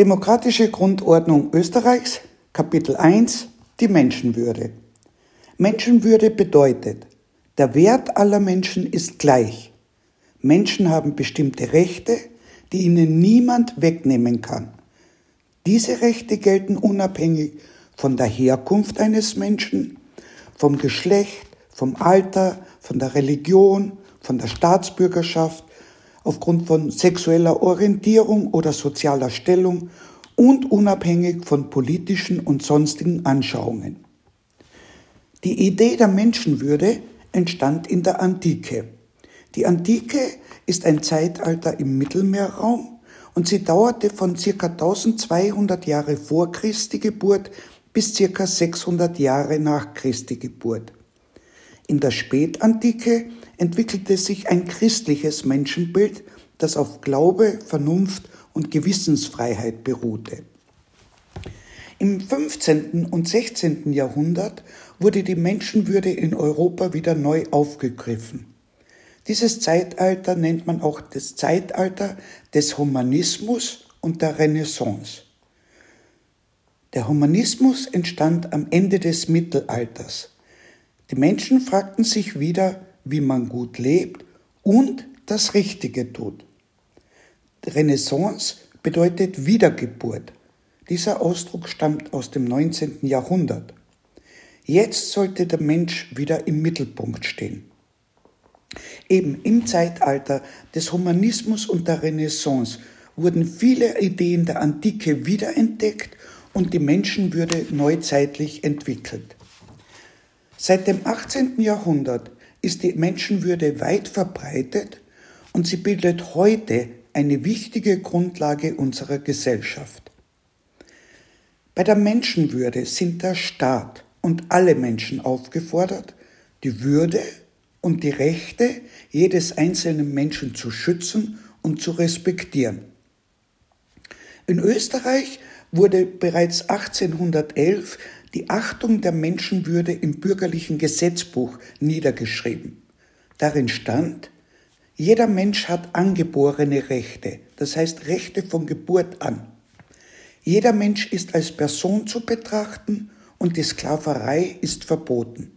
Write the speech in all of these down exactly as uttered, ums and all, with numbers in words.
Demokratische Grundordnung Österreichs, Kapitel eins, die Menschenwürde. Menschenwürde bedeutet, der Wert aller Menschen ist gleich. Menschen haben bestimmte Rechte, die ihnen niemand wegnehmen kann. Diese Rechte gelten unabhängig von der Herkunft eines Menschen, vom Geschlecht, vom Alter, von der Religion, von der Staatsbürgerschaft, aufgrund von sexueller Orientierung oder sozialer Stellung und unabhängig von politischen und sonstigen Anschauungen. Die Idee der Menschenwürde entstand in der Antike. Die Antike ist ein Zeitalter im Mittelmeerraum und sie dauerte von ca. eintausendzweihundert Jahre vor Christi Geburt bis ca. sechshundert Jahre nach Christi Geburt. In der Spätantike entwickelte sich ein christliches Menschenbild, das auf Glaube, Vernunft und Gewissensfreiheit beruhte. Im fünfzehnten und sechzehnten Jahrhundert wurde die Menschenwürde in Europa wieder neu aufgegriffen. Dieses Zeitalter nennt man auch das Zeitalter des Humanismus und der Renaissance. Der Humanismus entstand am Ende des Mittelalters. Die Menschen fragten sich wieder, wie man gut lebt und das Richtige tut. Die Renaissance bedeutet Wiedergeburt. Dieser Ausdruck stammt aus dem neunzehnten Jahrhundert. Jetzt sollte der Mensch wieder im Mittelpunkt stehen. Eben im Zeitalter des Humanismus und der Renaissance wurden viele Ideen der Antike wiederentdeckt und die Menschenwürde neuzeitlich entwickelt. Seit dem achtzehnten Jahrhundert ist die Menschenwürde weit verbreitet und sie bildet heute eine wichtige Grundlage unserer Gesellschaft. Bei der Menschenwürde sind der Staat und alle Menschen aufgefordert, die Würde und die Rechte jedes einzelnen Menschen zu schützen und zu respektieren. In Österreich wurde bereits achtzehnhundertelf die Achtung der Menschenwürde im bürgerlichen Gesetzbuch niedergeschrieben. Darin stand, jeder Mensch hat angeborene Rechte, das heißt Rechte von Geburt an. Jeder Mensch ist als Person zu betrachten und die Sklaverei ist verboten.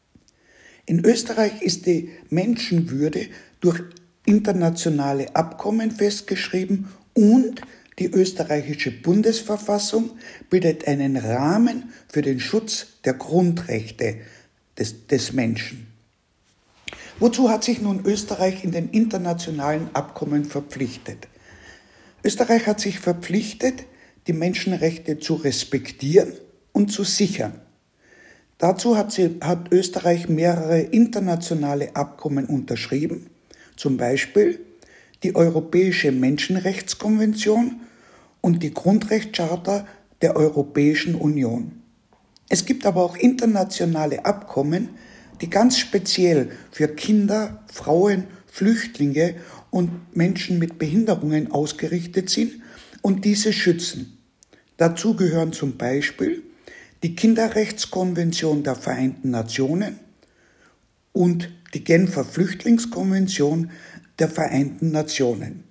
In Österreich ist die Menschenwürde durch internationale Abkommen festgeschrieben und die österreichische Bundesverfassung bildet einen Rahmen für den Schutz der Grundrechte des, des Menschen. Wozu hat sich nun Österreich in den internationalen Abkommen verpflichtet? Österreich hat sich verpflichtet, die Menschenrechte zu respektieren und zu sichern. Dazu hat, sie, hat Österreich mehrere internationale Abkommen unterschrieben, zum Beispiel die Europäische Menschenrechtskonvention und die Grundrechtscharta der Europäischen Union. Es gibt aber auch internationale Abkommen, die ganz speziell für Kinder, Frauen, Flüchtlinge und Menschen mit Behinderungen ausgerichtet sind und diese schützen. Dazu gehören zum Beispiel die Kinderrechtskonvention der Vereinten Nationen und die Genfer Flüchtlingskonvention der Vereinten Nationen.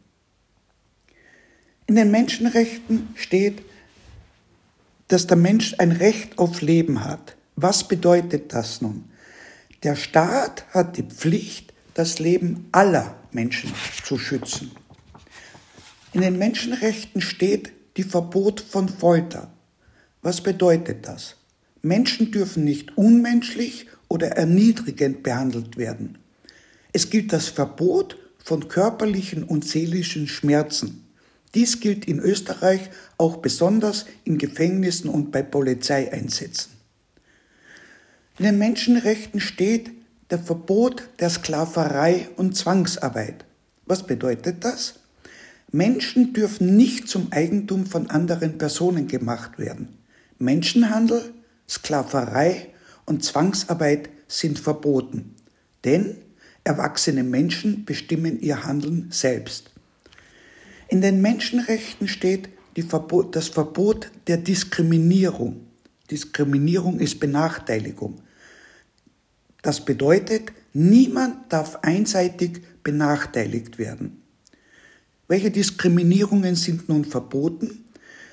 In den Menschenrechten steht, dass der Mensch ein Recht auf Leben hat. Was bedeutet das nun? Der Staat hat die Pflicht, das Leben aller Menschen zu schützen. In den Menschenrechten steht die Verbot von Folter. Was bedeutet das? Menschen dürfen nicht unmenschlich oder erniedrigend behandelt werden. Es gilt das Verbot von körperlichen und seelischen Schmerzen. Dies gilt in Österreich auch besonders in Gefängnissen und bei Polizeieinsätzen. In den Menschenrechten steht das Verbot der Sklaverei und Zwangsarbeit. Was bedeutet das? Menschen dürfen nicht zum Eigentum von anderen Personen gemacht werden. Menschenhandel, Sklaverei und Zwangsarbeit sind verboten, denn erwachsene Menschen bestimmen ihr Handeln selbst. In den Menschenrechten steht die Verbot, das Verbot der Diskriminierung. Diskriminierung ist Benachteiligung. Das bedeutet, niemand darf einseitig benachteiligt werden. Welche Diskriminierungen sind nun verboten?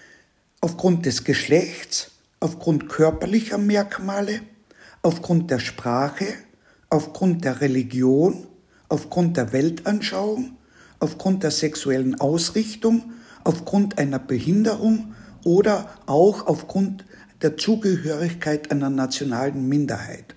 aufgrund des Geschlechts, aufgrund körperlicher Merkmale, aufgrund der Sprache, aufgrund der Religion, aufgrund der Weltanschauung, aufgrund der sexuellen Ausrichtung, aufgrund einer Behinderung oder auch aufgrund der Zugehörigkeit einer nationalen Minderheit.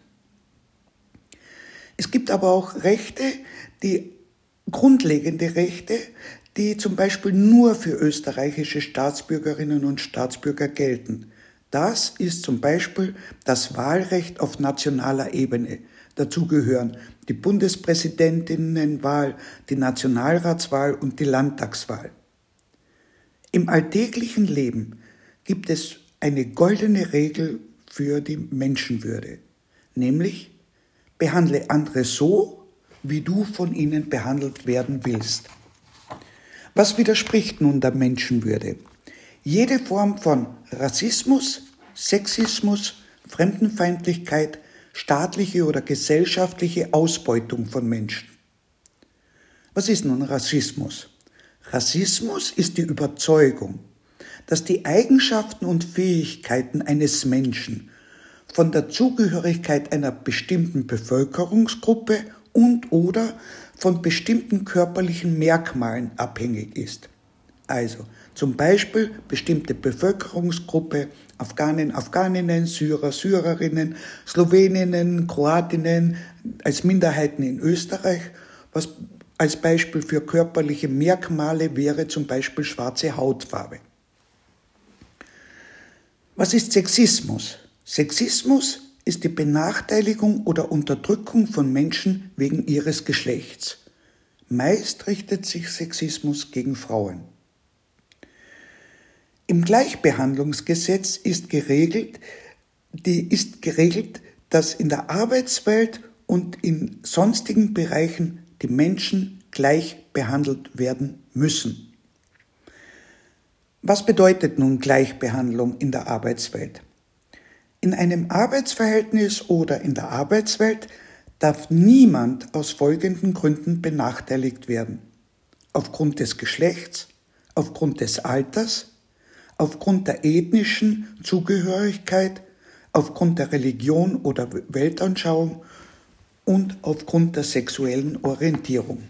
Es gibt aber auch Rechte, die grundlegende Rechte, die zum Beispiel nur für österreichische Staatsbürgerinnen und Staatsbürger gelten. Das ist zum Beispiel das Wahlrecht auf nationaler Ebene. Dazu gehören die Bundespräsidentinnenwahl, die Nationalratswahl und die Landtagswahl. Im alltäglichen Leben gibt es eine goldene Regel für die Menschenwürde, nämlich behandle andere so, wie du von ihnen behandelt werden willst. Was widerspricht nun der Menschenwürde? Jede Form von Rassismus, Sexismus, Fremdenfeindlichkeit, staatliche oder gesellschaftliche Ausbeutung von Menschen. Was ist nun Rassismus? Rassismus ist die Überzeugung, dass die Eigenschaften und Fähigkeiten eines Menschen von der Zugehörigkeit einer bestimmten Bevölkerungsgruppe und oder von bestimmten körperlichen Merkmalen abhängig ist. Also zum Beispiel bestimmte Bevölkerungsgruppe, Afghanen, Afghaninnen, Syrer, Syrerinnen, Sloweninnen, Kroatinnen als Minderheiten in Österreich. Was als Beispiel für körperliche Merkmale wäre zum Beispiel schwarze Hautfarbe. Was ist Sexismus? Sexismus ist die Benachteiligung oder Unterdrückung von Menschen wegen ihres Geschlechts. Meist richtet sich Sexismus gegen Frauen. Im Gleichbehandlungsgesetz ist geregelt, die ist geregelt, dass in der Arbeitswelt und in sonstigen Bereichen die Menschen gleich behandelt werden müssen. Was bedeutet nun Gleichbehandlung in der Arbeitswelt? In einem Arbeitsverhältnis oder in der Arbeitswelt darf niemand aus folgenden Gründen benachteiligt werden: aufgrund des Geschlechts, aufgrund des Alters, aufgrund der ethnischen Zugehörigkeit, aufgrund der Religion oder Weltanschauung und aufgrund der sexuellen Orientierung.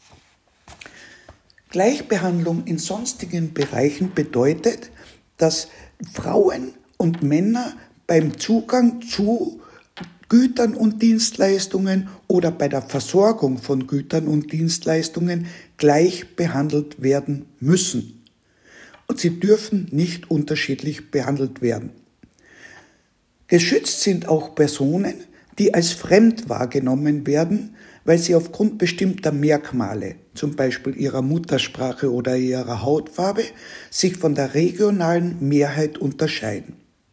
Gleichbehandlung in sonstigen Bereichen bedeutet, dass Frauen und Männer beim Zugang zu Gütern und Dienstleistungen oder bei der Versorgung von Gütern und Dienstleistungen gleich behandelt werden müssen. Und sie dürfen nicht unterschiedlich behandelt werden. Geschützt sind auch Personen, die als fremd wahrgenommen werden, weil sie aufgrund bestimmter Merkmale, zum Beispiel ihrer Muttersprache oder ihrer Hautfarbe, sich von der regionalen Mehrheit unterscheiden.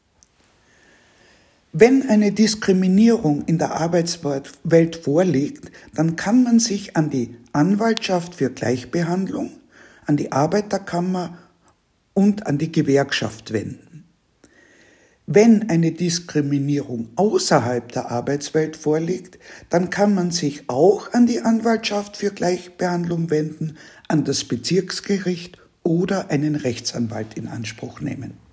Wenn eine Diskriminierung in der Arbeitswelt vorliegt, dann kann man sich an die Anwaltschaft für Gleichbehandlung, an die Arbeiterkammer und an die Gewerkschaft wenden. Wenn eine Diskriminierung außerhalb der Arbeitswelt vorliegt, dann kann man sich auch an die Anwaltschaft für Gleichbehandlung wenden, an das Bezirksgericht oder einen Rechtsanwalt in Anspruch nehmen.